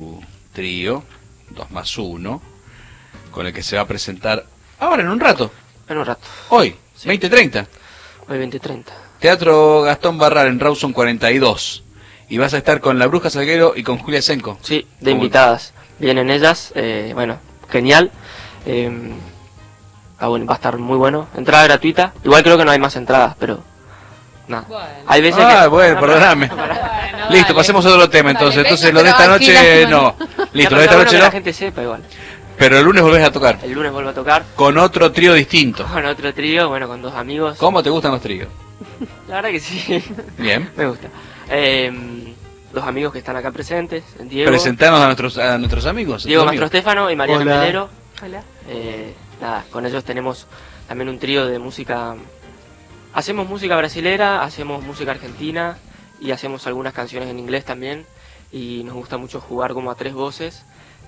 trío, 2+1, con el que se va a presentar ahora en un rato. En un rato. Hoy, Sí. 20:30. Hoy 20:30. Teatro Gastón Barral en Rawson 42. Y vas a estar con La Bruja Salguero y con Julia Senko. Sí, de invitadas. Vienen ellas, bueno, genial. Bueno, va a estar muy bueno. Entrada gratuita. Igual creo que no hay más entradas, pero nada. Bueno. Hay veces que... Bueno, perdóname. Bueno, Listo, dale. pasemos a otro tema entonces. Dale, Entonces venga, lo de esta pero aquí noche lástima, no. Listo, lo Ya, de esta pero noche que no. la gente sepa igual. Pero el lunes volvés a tocar. El lunes vuelvo a tocar Con otro trío distinto. con otro trío, bueno, con 2 amigos. ¿Cómo te gustan los tríos? La verdad que sí. Bien. Me gusta. 2 amigos que están acá presentes. Diego, Presentanos a nuestros amigos. Diego tus Mastro amigos. Stefano y Mariana Hola. Melero. Hola. Nada, con ellos tenemos también un trío de música. Hacemos música brasilera, hacemos música argentina y hacemos algunas canciones en inglés también. Y nos gusta mucho jugar como a 3 voces.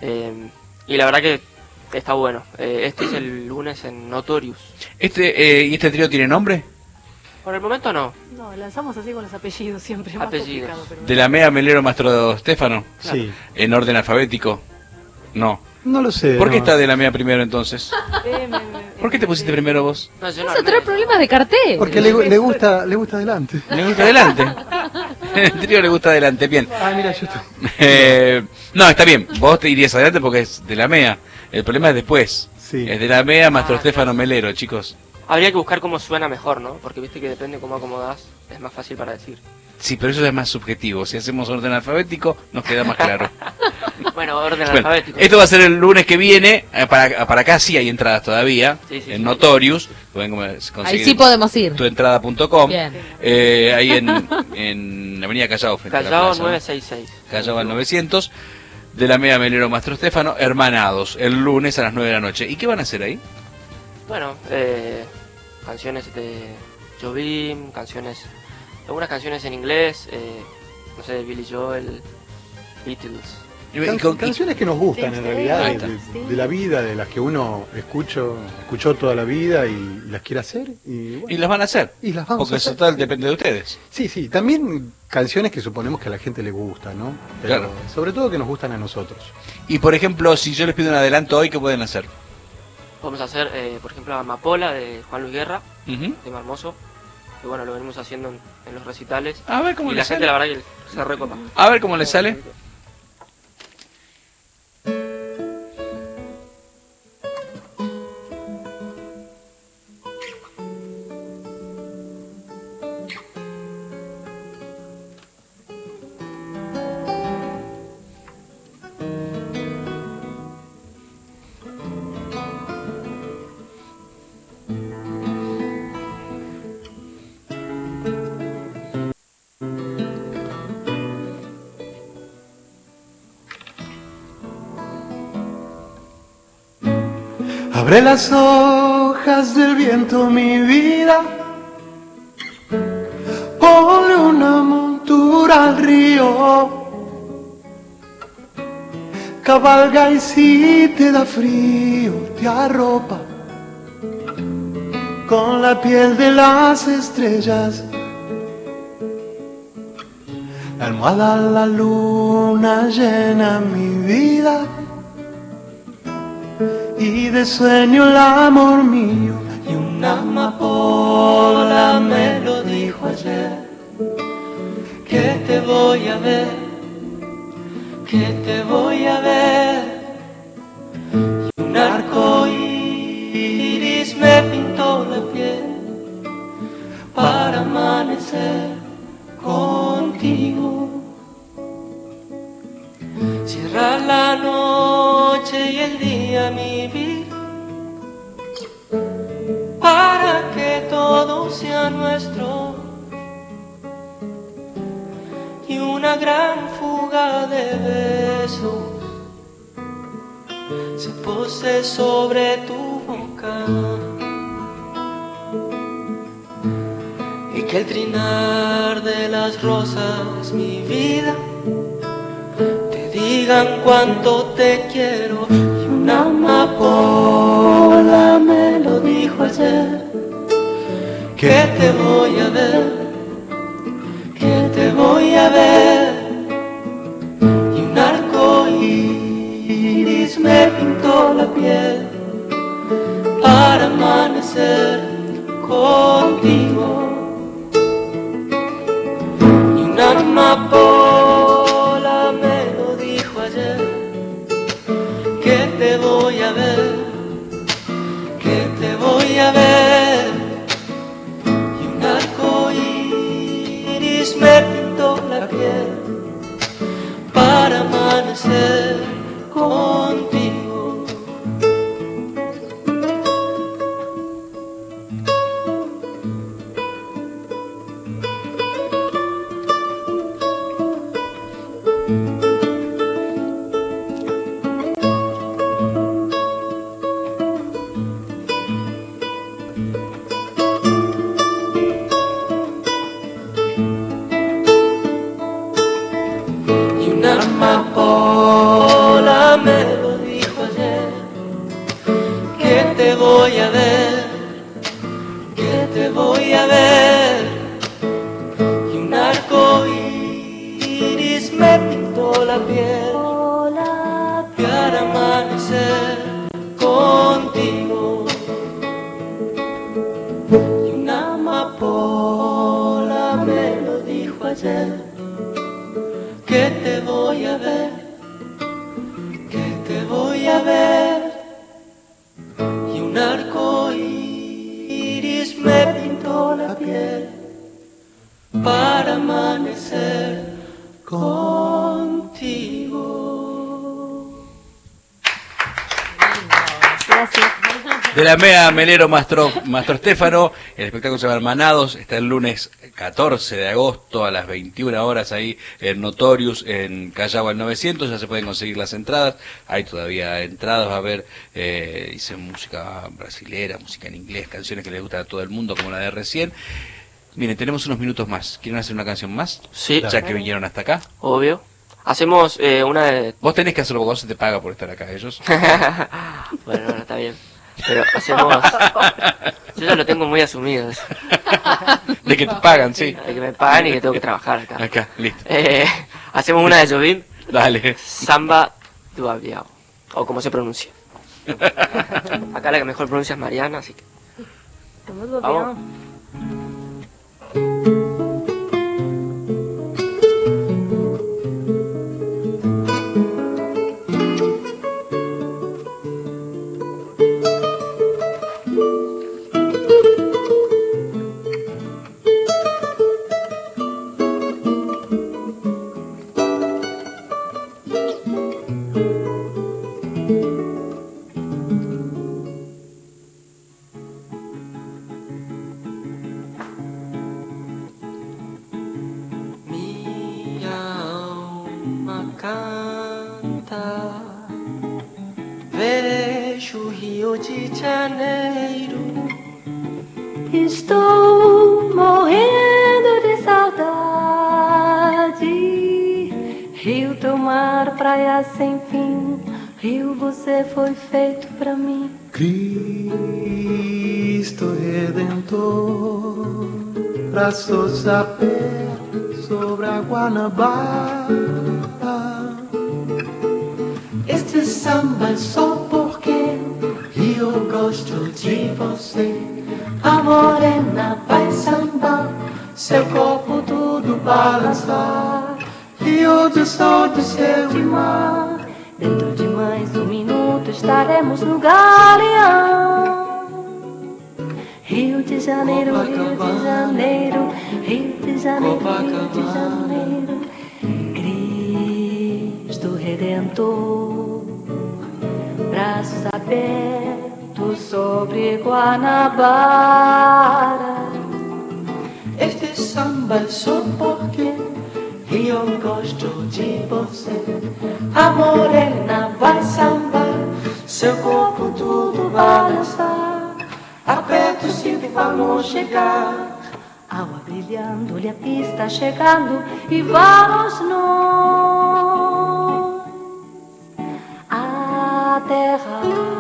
Y la verdad que está bueno. Este es el lunes en Notorious. ¿Y este trío tiene nombre? Por el momento no. No, lanzamos así con los apellidos siempre. Más Apellidos. complicado, pero ¿De la Mea Melero Mastro Stefano? Sí. ¿En orden alfabético? No. No lo sé. ¿Por qué no. está de la Mea primero entonces? ¿Por qué te pusiste primero vos? No, yo Vas no a traer armé. problemas de cartel. Porque le gusta adelante. Le gusta adelante. El trío le gusta adelante, bien. Ah, mira, yo estoy... No, está bien. Vos te irías adelante porque es de la Mea. El problema es después. Sí. Es de la Mea Mastro Ah, Stefano Melero, chicos. Habría que buscar cómo suena mejor, ¿no? Porque viste que depende cómo acomodás, es más fácil para decir. Sí, pero eso es más subjetivo. Si hacemos orden alfabético, nos queda más claro. Bueno, orden Bueno, alfabético. esto va a ser el lunes que viene. Para acá sí hay entradas todavía. Sí, sí, en sí. Notorious. Pueden Ahí conseguir sí podemos ir. tuentrada.com. Bien. Ahí en Avenida Callao. Frente a la Callao plaza, ¿no? 966. Callao al 900. De la Mea Melero Mastro Stefano. Hermanados. El lunes a las 9 de la noche. ¿Y qué van a hacer ahí? Bueno, canciones de Jobim, algunas canciones en inglés, no sé, de Billy Joel, Beatles. Canciones que nos gustan en realidad, Ahí de, está. de la vida, de las que uno escuchó toda la vida y las quiere hacer. Y, bueno, Y las van a hacer. y las vamos Porque a eso hacer. total depende de ustedes. Sí, sí, también canciones que suponemos que a la gente le gusta, ¿no? Pero Claro. sobre todo que nos gustan a nosotros. Y por ejemplo, si yo les pido un adelanto hoy, ¿qué pueden hacer? Vamos a hacer, por ejemplo, Amapola de Juan Luis Guerra, Ujú. tema hermoso, que bueno, lo venimos haciendo en los recitales. A ver cómo Y les la gente, sale. la verdad, que se recopa. A ver cómo les sale. Abre las hojas del viento, mi vida. Ponle una montura al río. Cabalga y si te da frío, te arropa con la piel de las estrellas. La almohada, la luna llena mi vida. Y de sueño el amor mío. Y una amapola me lo dijo ayer, que te voy a ver, que te voy a ver. Y un arco iris me pintó la piel para amanecer contigo. Cierra la noche y el día, mi vida, para que todo sea nuestro. Y una gran fuga de besos se pose sobre tu boca. Y que el trinar de las rosas, mi vida, digan cuánto te quiero. Y una amapola me lo dijo ayer, que te voy a ver, que te voy a ver. Y un arco amanecer contigo. Y una amapola me lo dijo ayer, que te voy a ver, que te voy a ver. Y un arco iris me pintó la piel para amanecer contigo. Y una amapola me lo dijo ayer, que te voy a ver, que te voy a ver. Y un arco iris me pintó la piel para amanecer contigo. Gracias. De la MEA Melero Mastro Stefano, el espectáculo se llama Hermanados, está el lunes 14 de agosto a las 21 horas ahí en Notorious, en Callao al 900, ya se pueden conseguir las entradas, hay todavía entradas, va a haber, dice música brasilera, música en inglés, canciones que les gustan a todo el mundo como la de recién. Miren, tenemos unos minutos más, ¿quieren hacer una canción más? Sí, Ya que vinieron hasta acá. obvio. Hacemos una de... Vos tenés que hacerlo porque vos se te paga por estar acá, ellos. Bueno, no, está bien. Pero hacemos... Yo ya lo tengo muy asumido. De que te pagan, sí. De que me pagan y que tengo que trabajar acá. Acá, listo. Hacemos una de Jobim, Dale. Samba do Aviao, o como se pronuncia. Acá la que mejor pronuncia es Mariana, así que... Vamos. Canta, vejo o Rio de Janeiro. Estou morrendo de saudade. Rio, teu mar, praia sem fim. Rio, você foi feito pra mim. Cristo Redentor, braços abertos sobre a Guanabara. Este samba é só porque eu gosto de você. A morena vai sambar, seu corpo tudo balançar. Rio de sol, de céu e mar. Dentro de mais um minuto estaremos no Galeão. Rio de Janeiro, Rio de Janeiro, Rio de Janeiro, Rio de Janeiro. Cristo Redentor, braços abertos sobre Guanabara. Este samba é só porque eu gosto de você. A morena vai sambar, seu corpo tudo balançar. Aperta o cinto e vamos chegar. Água brilhando, olha a pista chegando e vamos nós à terra.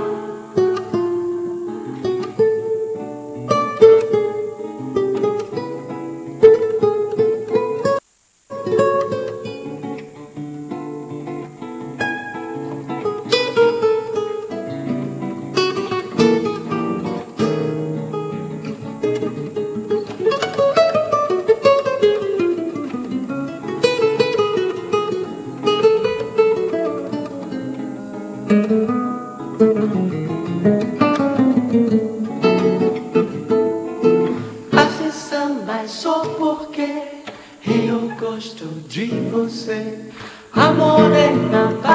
Esse samba é só porque eu gosto de você. A morena vai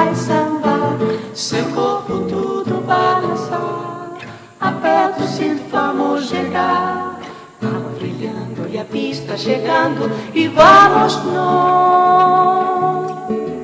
chegando e vamos nós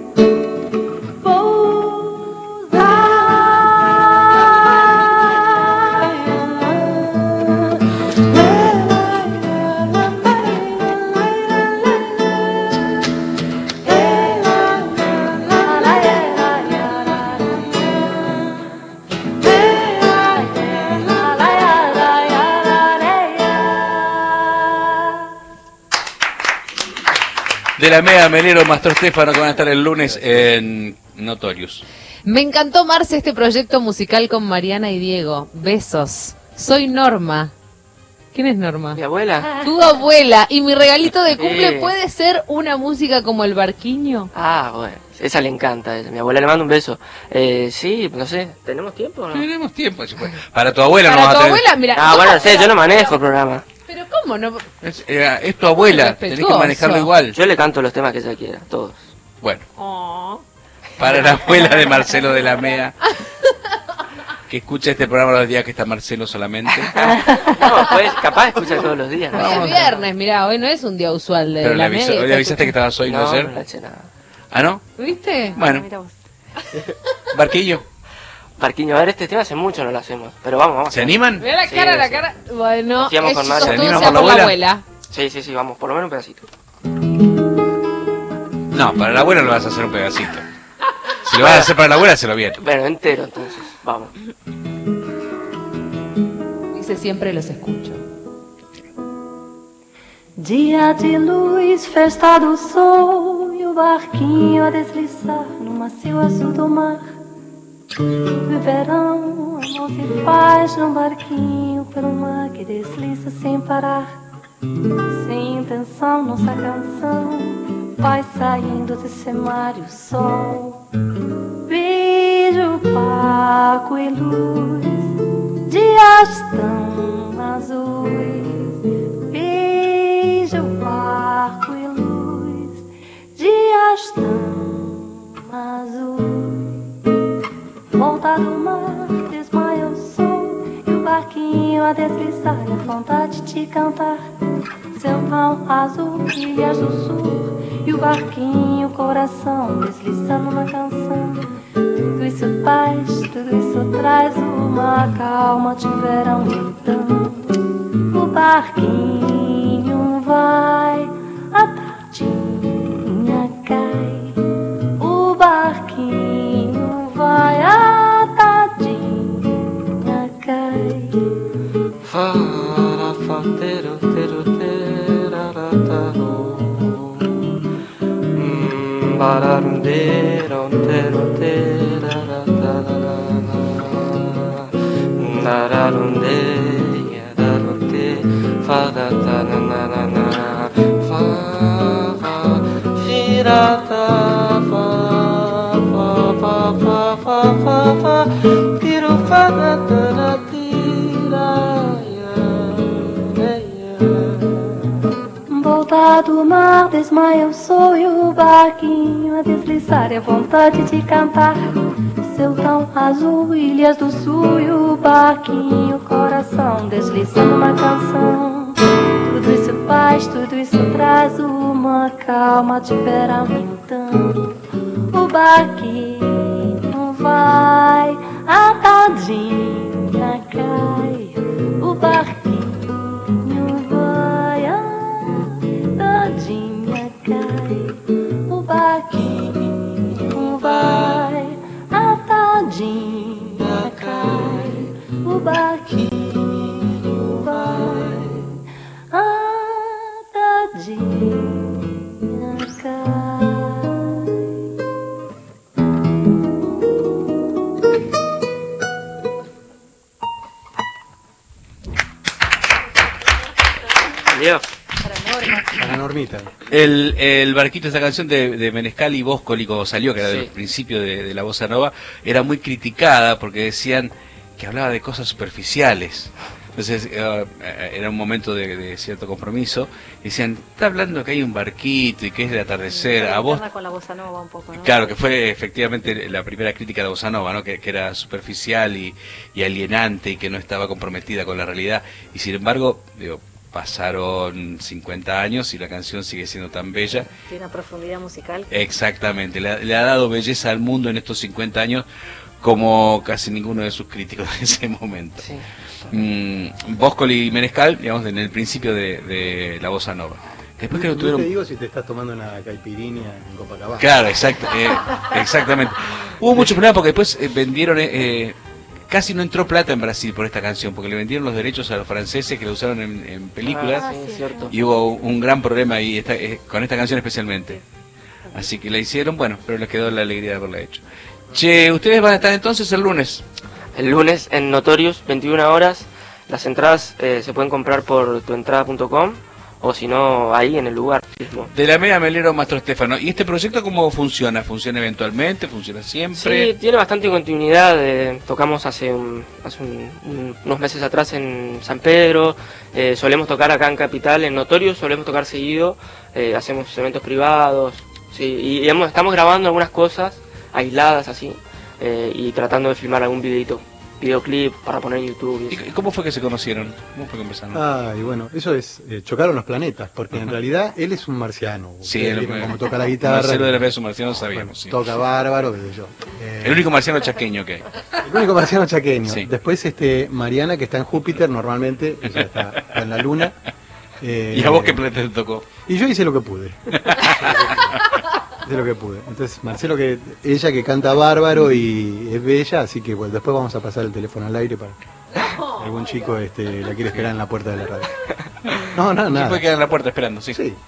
De la Mea, Melero, Mastro Estéfano, que van a estar el lunes en Notorious. Me encantó, Marce, este proyecto musical con Mariana y Diego. Besos. Soy Norma. ¿Quién es Norma? Mi abuela. Tu abuela. Y mi regalito de cumple Sí. puede ser una música como El Barquiño. Ah, bueno. Esa le encanta. Mi abuela le manda un beso. Sí, no sé. ¿Tenemos tiempo o no? Tenemos tiempo. Si fue. Para tu abuela no Para vas tu a tener... abuela, mira. Ah, bueno, no sé, yo no manejo el programa. Pero ¿cómo no? Es tu abuela, tenés que Respetuoso. manejarlo igual. Yo le canto los temas que ella quiera, todos. Bueno, Oh. para la abuela de Marcelo de la Mea, que escucha este programa los días que está Marcelo solamente. No, pues capaz escucha todos los días. Hoy ¿no? es viernes, mirá, hoy no es un día usual de Pero la media. hoy le avisaste que estabas hoy, ¿no No, ayer? no le eché nada. ¿Ah, no? ¿Viste? Bueno, Mira vos. Barquillo, Parquiño, a ver, este tema hace mucho no lo hacemos. Pero vamos. ¿se animan? Mirá la Sí, cara, la sí. cara. Bueno, Nos íbamos con eso Mario. ¿Se todo animan sea por la abuela. Sí, vamos, por lo menos un pedacito. No, para la abuela lo vas a hacer un pedacito. Si lo vas a hacer para la abuela, se lo bien. Bueno, entero entonces, vamos. Dice siempre los escucho. Dia de luz, festa do sol e o barquinho a deslizar no macio azul do mar. No verão, amor se faz num barquinho pelo mar que desliza sem parar. Sem intenção, nossa canção vai saindo desse mar e o sol. Beijo, Paco e luz, dias tão azuis. Beijo, barco e luz, dias tão azuis. Volta do mar, desmaia o sol e o barquinho a deslizar, e a vontade de cantar. Céu tão azul, ilhas do sul e o barquinho, coração deslizando na canção. Tudo isso faz, tudo isso traz uma calma de verão. Então o barquinho vai, a tardinha cai. O barquinho vai, a tardinha cai. Farafatero, tero, terarataro. Bararundero, tero, teraratara. Nararunde, yararunde, fadatananana. Fa, fa, firata, fa, fa, fa, fa, fa, fa, tiro, fadatara, Volta do mar, desmaia o sol e o barquinho a deslizar, e a vontade de cantar. Céu tão azul, ilhas do sul e o barquinho, coração deslizando na canção. Tudo isso faz, tudo isso traz uma calma de verão. Então o barquinho vai, a tardinha cai. O barquinho vai, a tardinha cai. O barquinho vai, a tardinha cai. O barquinho vai, a tardinha cai. Dios. Para Normita. El barquito, esa canción de Menescal y Boscoli, cuando salió, que era Sí. del principio de la bossa nova, era muy criticada porque decían que hablaba de cosas superficiales. Entonces era un momento de cierto compromiso. Decían, está hablando que hay un barquito y que es de atardecer. A vos, Con la bossa nova un poco, ¿no? claro, que fue efectivamente la primera crítica de bossa nova, ¿no? Que era superficial y alienante y que no estaba comprometida con la realidad. Y sin embargo, digo, pasaron 50 años y la canción sigue siendo tan bella. Tiene una profundidad musical. Exactamente, le ha dado belleza al mundo en estos 50 años como casi ninguno de sus críticos en ese momento. Sí. Boscoli y Menescal, digamos, en el principio de la bossa nova. Después que lo tuvieron... te digo si te estás tomando una caipirinha en Copacabana. Claro, exactamente. Hubo muchos problemas porque después vendieron... casi no entró plata en Brasil por esta canción, porque le vendieron los derechos a los franceses que la usaron en películas. Ah, sí, cierto. Y hubo un gran problema ahí con esta canción especialmente. Así que la hicieron, bueno, pero les quedó la alegría de haberla hecho. Che, ¿ustedes van a estar entonces el lunes? El lunes en Notorious, 21 horas. Las entradas se pueden comprar por tuentrada.com o si no, ahí en el lugar mismo. De la Media Melero Mastro Estéfano. ¿Y este proyecto cómo funciona? ¿Funciona eventualmente? ¿Funciona siempre? Sí, tiene bastante continuidad. Tocamos hace unos meses atrás en San Pedro. Solemos tocar acá en Capital, en Notorious, solemos tocar seguido. Hacemos eventos privados. Sí, y estamos grabando algunas cosas aisladas así. Y tratando de filmar algún videoclip para poner en YouTube. ¿Y cómo fue que se conocieron? ¿Cómo fue que empezaron? Y bueno, eso es, chocaron los planetas, porque en realidad él es un marciano. Sí, Ustedes vieron cómo toca la guitarra. Marcelo de la Vez Marciano sabíamos, Bueno, sí. toca bárbaro, qué sé yo. El único marciano chaqueño que hay. El único marciano chaqueño. Sí. Después Mariana, que está en Júpiter, normalmente, ella está en la luna. ¿Y a vos qué planeta te tocó? Y yo hice lo que pude. Hice lo que pude. Entonces, Marcelo, ella que canta bárbaro y es bella, así que bueno, después vamos a pasar el teléfono al aire para algún chico la quiere esperar en la puerta de la radio. No, nada. Sí, puede quedar en la puerta esperando, sí. Sí.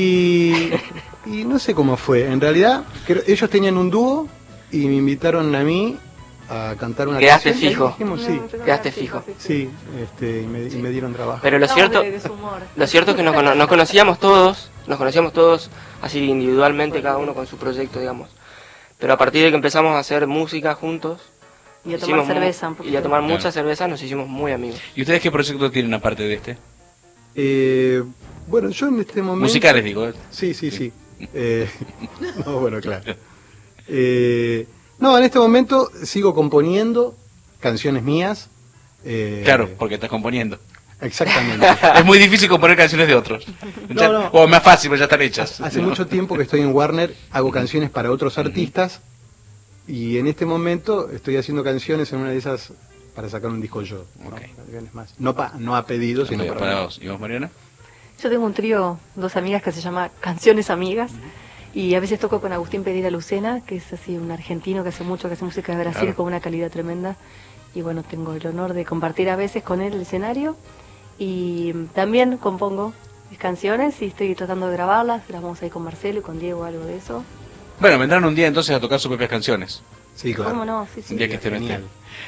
Y no sé cómo fue. En realidad, ellos tenían un dúo y me invitaron a mí a cantar una Quedaste canción. fijo. Y dijimos, sí. Quedaste fijo. Sí, y me dieron trabajo. Pero lo cierto es que nos conocíamos todos así individualmente, cada uno con su proyecto, digamos. Pero a partir de que empezamos a hacer música juntos Y a tomar cerveza un poquito. y a tomar Claro. mucha cerveza, nos hicimos muy amigos. ¿Y ustedes qué proyecto tienen aparte de este? Bueno, yo en este momento... Musicales, digo. Sí. No, bueno, claro. No, en este momento sigo componiendo canciones mías. Claro, porque estás componiendo. Exactamente. Es muy difícil componer canciones de otros. No. O más fácil, porque ya están hechas. Hace mucho tiempo que estoy en Warner, hago canciones para otros artistas y en este momento estoy haciendo canciones en una de esas para sacar un disco yo. Ok. Canciones más. No a pedido, sino Para vos. ¿Y vos, Mariana? Yo tengo un trío, dos amigas que se llama Canciones Amigas. Y a veces toco con Agustín Pedira Lucena, que es así un argentino que hace mucho, que hace música de Brasil, Claro. con una calidad tremenda. Y bueno, tengo el honor de compartir a veces con él el escenario. Y también compongo mis canciones y estoy tratando de grabarlas. Las vamos a ir con Marcelo y con Diego, algo de eso. Bueno, vendrán un día entonces a tocar sus propias canciones. Sí, claro. ¿Cómo no? Sí, Un día sí. que estén Genial.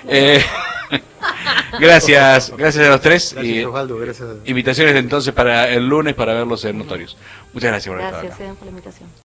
Gracias a los tres. Gracias, Y Osvaldo, gracias. invitaciones entonces para el lunes para verlos en Notorious. Muchas gracias por haber estado acá. Gracias, por la invitación.